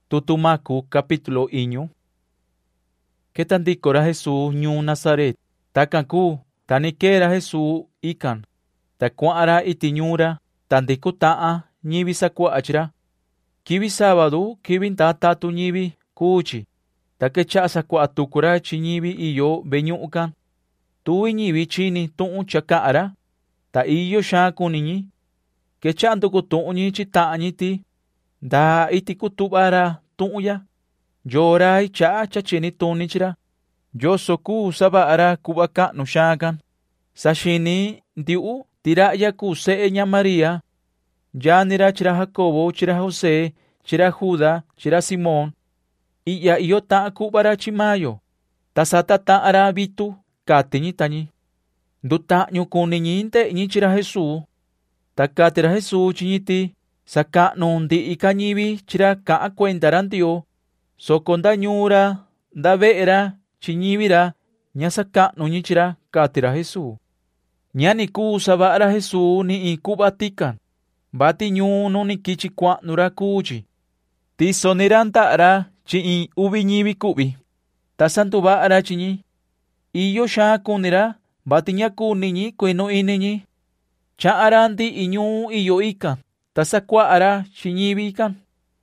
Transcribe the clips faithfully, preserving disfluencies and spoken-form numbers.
Tutumaku capítulo iño. Que tandicora Jesús ñu Nazaret. Takanku, tanikera Jesús ikan. Takuara itiñura, tandikutaa, ñibi sakuachira. Kibi sábado, kibi tatu ñibi kuchi. Takecha sakuatukura chiñibi iyo beñukan. Tui ñibi chini tu'un chakaara. Ta iyo shakuniñi. Kecha antuku tu'uñi chitaañi ti. Da iti kutubara tu'uya. Yorai cha chachini tunichira. Yo soku sabaara kubaka no shakan. Sashini diu tiraya ku seña María. Yanira chira Jacobo, chira José, chira Juda, chira Simón. Iya iyo ta kubara chimayo. Tasata ta arabitu katiñi tañi. Duta nyukuniñinte ñi chira Jesús. Takatira Jesús chiñiti. Saka nondi ikañibi chira ka cuentarán Dios. Sokonda ñura, da vera, chiñibira, ña saka nuñi chira katira Jesús. Ña ni ku sabara Jesús ni ikubatikan. Bati ñu no ni kichi kwa nura kuchi. Ti soniranta ara chi i ubi ñibi kubi. Ta santuba ara chiñi. Iyo sha kunira, bati ña kuniñi kueno iniñi. Cha arandi iñu iyo ikan. Tasakwa ara chiñibi ikan.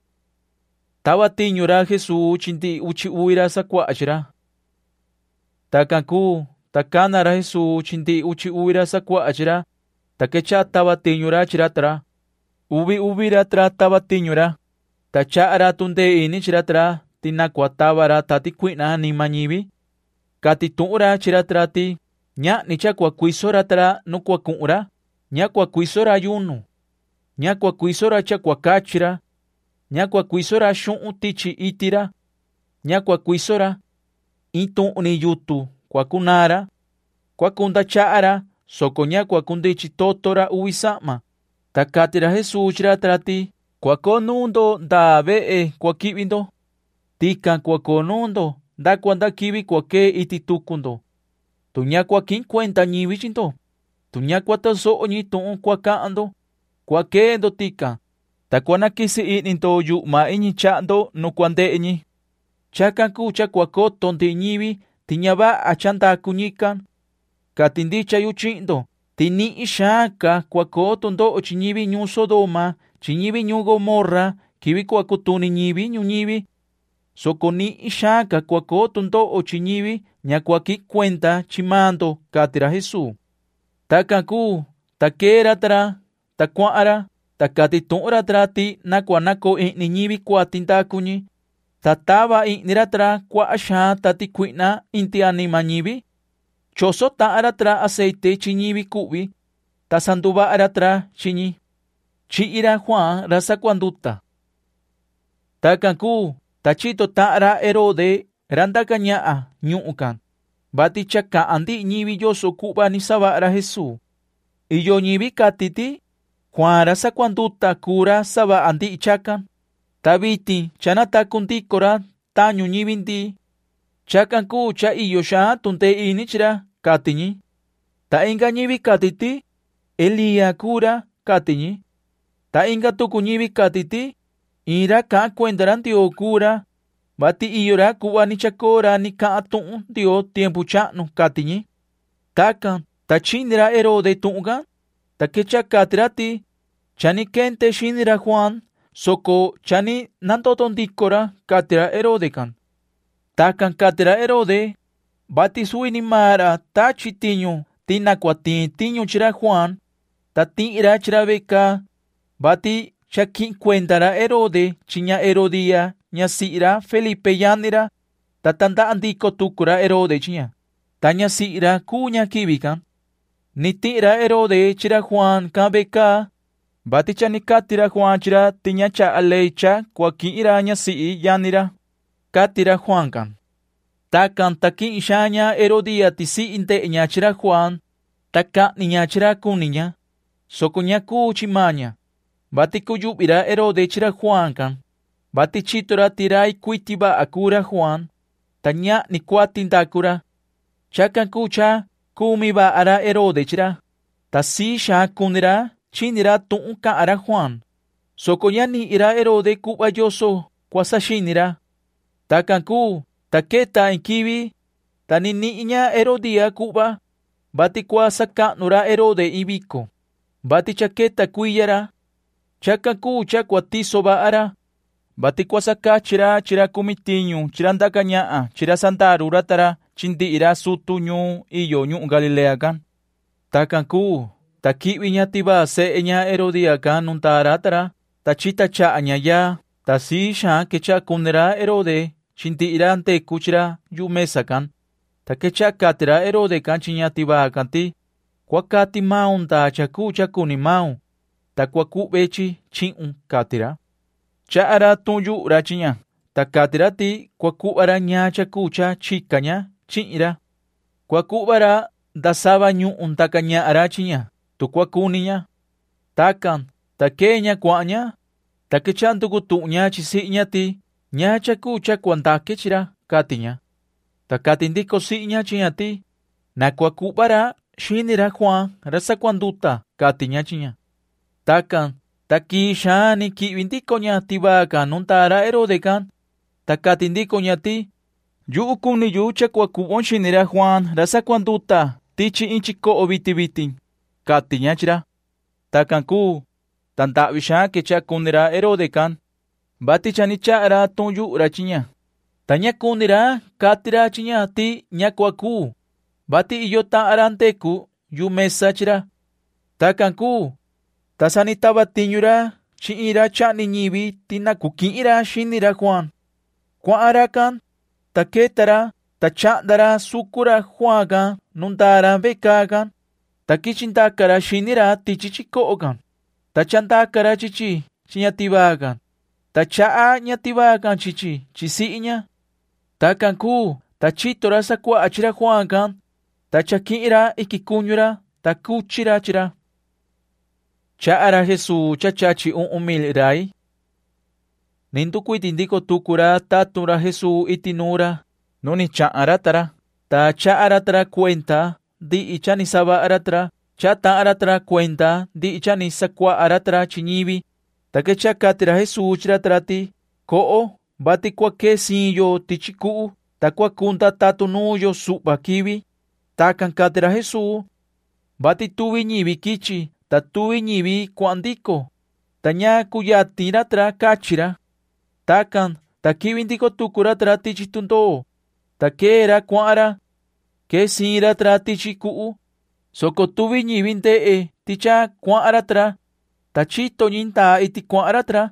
Tawa tiñura Jesús chinti uchi uira sakwa achira. Takanku, takanara Jesús chinti uchi uira sakwa achira. Takecha tawa tiñura chiratara. Ubi ubira tra tawa tiñura. Tacha ara tunde ini chiratara. Tinakwa tawara tati kuina ni mañibi. Kati tuura chiratara ti. Nya nicha kwa kuisora tra no kwa kuura. Nya kwa kuisora yunu. Nya kwa kuisora cha kwa kachira. Nya kwa kuisora shun tichi itira. Nya kwa kuisora itu ni yutu kwa kunara. Kwa kunda chaara. Soko nya kwa kundichi totora uisama. Takatira Jesús chiratrati. Kwa konundo da vee kwa kibindo. Tika kwa konundo da kwanda kibi kwa ke ititukundo. Tunya kwa kin cuenta ñibi chinto. Tunya kwa taso ñi tuun kwa kaando. Kwa kendo tika. Takwana kisi ininto yu ma iñi chando no kwande iñi. Chakan kucha kwa koton ti ñibi tiñaba achanda kuñikan. Katindicha yu chindo. Tini ishaka kwa koton do chiñibi ñu Sodoma, chiñibi ñu Gomorra, kibi kwa kutuni ñibi ñu ñibi. Soko ni ishaka kwa koton do chiñibi ña kwa ki cuenta chimando katira Jesús. Takanku, takera tra, takuara. Takati tuura trati na kwa nako ni ñibi kwa tintakuñi. Tataba inira tra kwa asha tati kuina inti anima ñibi. Choso ta ara tra aceite chiñibi kubi. Tasanduba ara tra chiñi. Chi ira Juan rasa kuanduta. Takanku tachito ta ara Herode randa kañaa ñuukan. Bati chaka andi ñibi yoso kuba ni saba ara Jesús. Iyo ñibi katiti. Juan rasa kuanduta kura saba andi ichakan. Tabiti chanata kundikora tañu ñibindi. Chakan ku cha iyo sha tunte inichira katiñi. Ta inga ñibi katiti. Elia kura katiñi. Ta inga tuku ñibi katiti. Ira ka cuendaran dio kura. Bati iyora kuwa ni chakora ni ka atun dio tiempo chanu katiñi. Takan ta chinira Herode tunga. Ta kecha katirati. Chani kente shinira Juan. Soko chani nantotondikora katira Herode kan. Takan katira Herode. Bati suini mara ta chitiño. Tina kwa tiño chira Juan. Ta tira chira beka. Bati chakin cuentara Herode. Chiña Herodia. Ña sira Felipe yanira. Ta tanda andiko tukura Herode chiña. Ta ña sira kuña kibikan. Ni tira Herode chira Juan ka beka. Bati chani katira Juan chira tiña cha aleicha kwa ki ira ña si yanira. Katira Juan kan. Takan takin ishaña Herodia ti si inte ña chira Juan. Taka niña chira kuniña. Soko ña ku chimaña. Bati kuyubira Herode chira Juan kan. Bati chitora tirai kuitiba akura Juan. Taña ni kuatindakura. Chakan kucha kumiba ara Herode chira. Ta si sha kunira. Chinira tuun ka ara Juan. Soko ya ni ira Herode kuba yoso. kuasashinira. Takanku, taketa inkibi, taniniña Herodia kuba, bati kuasaka'nura Herode ibiko, bati chaketa kuyara, chakanku chakuatiso ba'ara, bati kuasakachira chira kumitiñu, chirandakaña'a, chira santaruratara, chindi'ira sutuñu iyo ñu'u Galileakan. Takanku, taki'wiña tiba se'eña Herodiakan nuntaratara, tachita cha'aña ya, tasi xa kecha kunera Herode, chindi'ira antekuchira yumesakan, takecha katira Herode kan chiña tiba kanti, kuakati maun ta chaku chakuni maun, takuaku bechi chin'un katira. Cha'ara tunyu'ra chiña, takatira ti kuaku'ara ña chakucha chikaña chi'ira. Kuakubara dasaba ñu'un takaña'ara chiña, tukuakuniña. Takan, takeña kua'ña, takechan tukutu'ña chisi'ña ti, ña chakucha kuantakechira katiña. Takatindiko si'ña chiña ti, nakuakubara shinira Juan rasa kuanduta katiña chiña. Takan, takishani ki'windikoña tibakan nuntara Herodekan, takatindikoña ti, yu'u kuniyu chakuakubon shinira Juan rasa kuanduta tichi inchiko obiti biti katiña chira. Takanku, tanta'wisha kecha kunira Herodekan, bati chanicha'ra tunyu'ra chiña. Taña kunira katira chiña ti ñakuaku, bati iyo ta'ara anteku yumesa chira. Takanku, tasanitaba tiñura chi'ira cha'ni ñibi tinakuki'ira shinira Juan. Kua'arakan, taketara, tacha'dara sukura Juankan nuntara bekakan, takichintakara shinira tichichiko'okan, tachantakara chichi chiñatibakan, tacha'a ñatibakan chichi chisi'ña. Takanku, tachitora sakua'a chira Juankan, tachaki'ira ikikuñura, takuchira chira. Cha'ara Jesús chachachi un mil rai. Nintukuitindiko tukura tatura Jesús itinura, noni cha'aratara, ta cha'aratara cuenta, di ichani saba aratara, chata aratara cuenta, di ichani sakwa aratara chiñibi, takecha katira Jesús chiratrati, ko'o, bati kwake sinyo tichiku, takwa kunta tatunuyo supa kibi, takan katira Jesús, bati tuvi ñibi kichi, tatuvi ñibi kuandiko, taña kuyatiratra kachira, takan, takibindiko tukuratra tichitundo, takera kuara, ke sinratra tichiku, soko tuvi ñibinte'e ticha kuaratra, tachito ñinta iti kuaratra,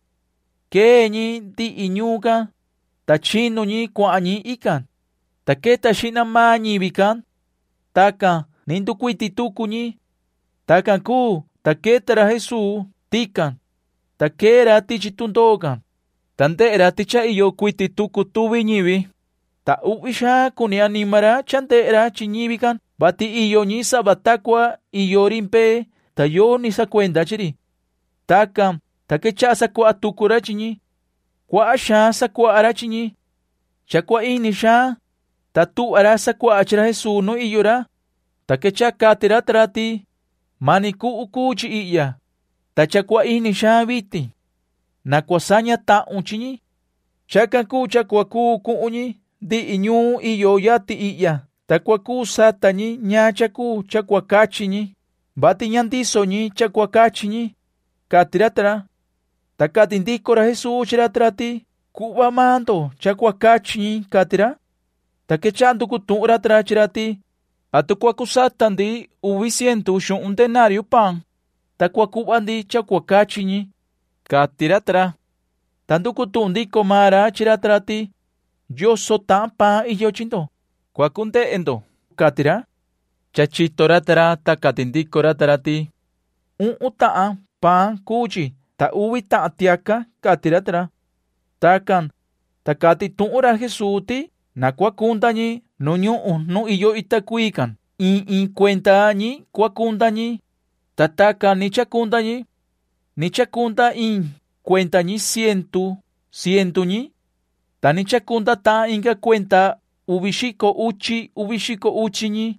ke ñi ti iñuka, tachino ñi kuañi ikan, taketa shina ma ñibikan, takan, nintukuiti tuku ñi, takanku, taketara Jesús tikan, takera tichitundokan, tantera ticha iyo kuiti tuku tuvi ñibi, ta uwisha kuni animara chantera chiñibikan, bati iyo ñi sabatakwa iyo rimpe, ta yo ni sa cuenta chiri. Takan, takecha sakwa tukura chiñi, kwa asha sakwa ara chiñi, chakwa ini sha, ta tu ara sakwa achira Jesús no iyora, takecha katira trati, maniku ukuchi iya, tachakwa ini sha biti, nakwasanya ta unchiñi, chakanku chakwaku ku'uñi, di iñu iyo yati iya, takwaku satañi ñachaku chakwakachiñi, bati ñandisoñi chakwakachiñi, katiratara, takatindikora Jesús chiratrati, kuba mando chakwakachiñi katira, takechandu kutu'ratra chirati, atukwaku satandi uvi ciento xu'un denario pan, takuakubandi chakwakachiñi, katiratara, tandukutu'ndiko mara chiratrati, yoso tan pan iyo chindo, kuakunte'endo, katira, chachitoratara takatindikoratarati, un'un ta'an pan kuchi, ta uvi ta'an tiaka katiratara, takan, takatitu'ura Jesús ti, nakuakuntañi, no ñu'u no iyo itakuikan, in in cuentañi kuakuntañi, tataka ni chakuntañi, ni chakunta in cuentañi ciento, ciento ñi, tani chakunta ta inka cuenta ubishiko uchi, ubishiko uchi ñi,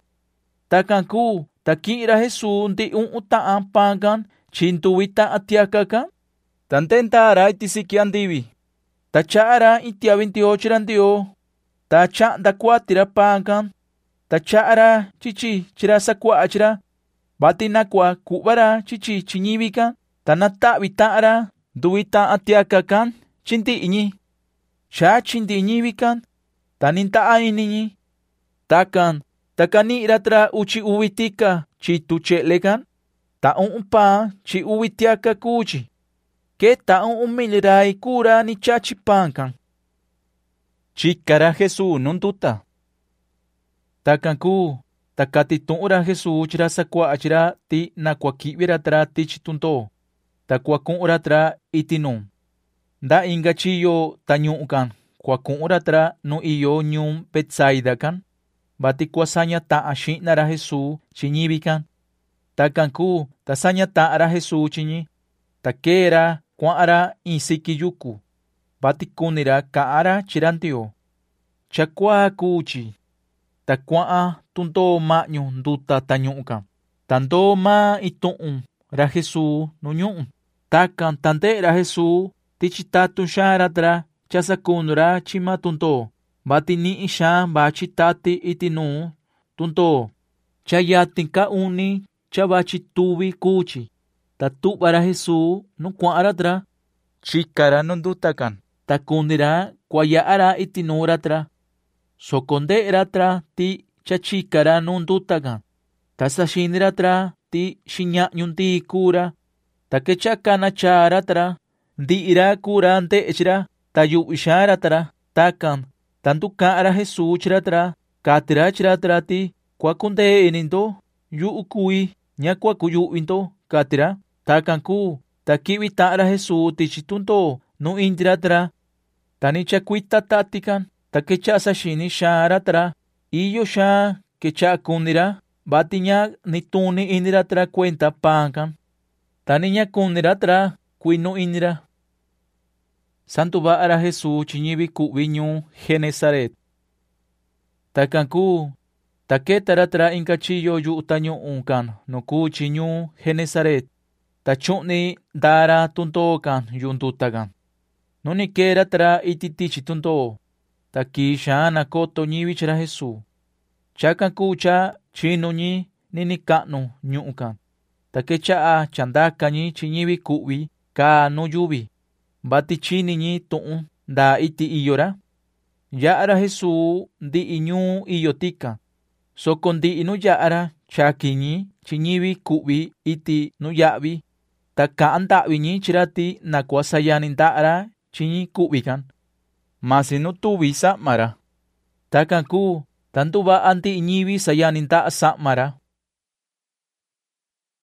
takanku, taki'ira Jesús ndi un'un ta'an pankan, chintuvi ta'an tiakakan, tantentara itisikiandivi, Ta cha'ara itia veintiocho ra ndio, ta cha'nda kuatira pankan, ta cha'ara chichi chira sakua chira, bati nakua ku'vara chichi chiñivikan, ta nata'vi ta'ara nduvi ta'a tiakakan chinti'ñi. Cha chinti'ñivikan, ta ninta'a iniñi. Takan, ta kani'ra tra uchi uvi tika chitu che'lekan, ta u'un pa chi uvi tiaka kuchi. Ke ta u'un milirai kura ni chachi pankan. Chikara Jesús nunduta. Takan ku, ta katitu'ura Jesús chira sakua chira ti nakua ki'vira tra ti chitunto, ta kuaku'ura tra itinun. Nda inga chiyo ta ñu'kan, kuaku'ura tra nu iyo ñun Betsaida kan, bati kuasaña ta'a xi'nara Jesús chiñivikan. Takan ku, ta saña ta'ara Jesús chiñi, ta kera kua'ara in siki yuku, bati kunira ka'ara chira ndio. Chakua kuchi, ta kua'a tunto ma'ñu nduta ta ñu'kan, ta ndo ma itu'un ra Jesús nu ñu'un. Takan ta nde'era Jesús ti chitatun xa'ra tra chasakunura chima tunto, bati ni'i xa bachi tati itinu tunto. Cha yatin ka uni cha bachi tuvi kuchi, ta tu'vara Jesús nu kua'ara tra, chikara nu ndutakan, ta kunira kuaya'ara itinura tra. Sokonde'era tra ti cha chikara nu ndutakan, ta saxinira tra ti xiña'ñu ndi kura, ta kechakana chara tra, ndi'ira kura nde'echira, ta yu'vi xara tra. Takan, ta nduka'ara Jesús chira tra, katira chira tra ti kuakunde'inindo yu'u kuí ña kuakuyu'vindo, katira. Takan ku, ta ki'vi ta'ara Jesús ti chitunto nu indira tra, ta ni chakuita tatikan, ta kecha saxini xara tra, iyo xa kecha kunira, bati ña nituni inira tra cuenta pankan, ta ni ña kunira tra kuinu inira. Santu ba'ara Jesús chiñivi ku'vi ñuu Genesaret. Takan ku, ta ketara tra inka chiyo yu'u ta ñu'un kan nu kuchi ñuu Genesaret, ta chu'ni ndara tunto kan yu nduta kan. Nuni kera tra iti tichi tunto, ta kisha nakoto ñivi chira Jesús. Chakan ku cha chinu ñi nini ka'nu ñu'un kan, ta kecha'a chandaka ñi chiñivi ku'vi ka nu yuvi, bati chini ñi tu'un nda iti iyora. Ya'ara Jesús ndi'i ñuu iyo tika, soko ndi'i nu ya'ara chaki ñi chiñivi ku'vi iti nu ya'vi, ta ka'an nda'vi ñi chira ti nakua sayani nda'ara chiñi ku'vi kan, masi nu tuvi sa'mara. Takan ku, ta nduva'a ndi'i ñivi sayani nda'a sa'mara.